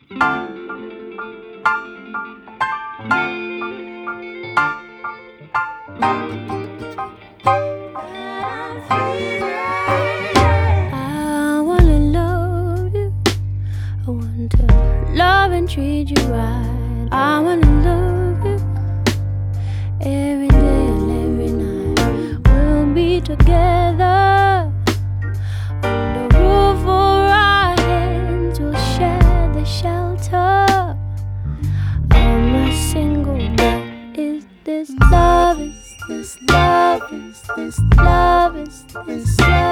I wanna love you. I want to love and treat you right. I wanna love you every day and every night. We'll be together under the roof over our heads. We'll share the shelter. I'm a single man. Is this love? Is this love? Is this love? Is this love?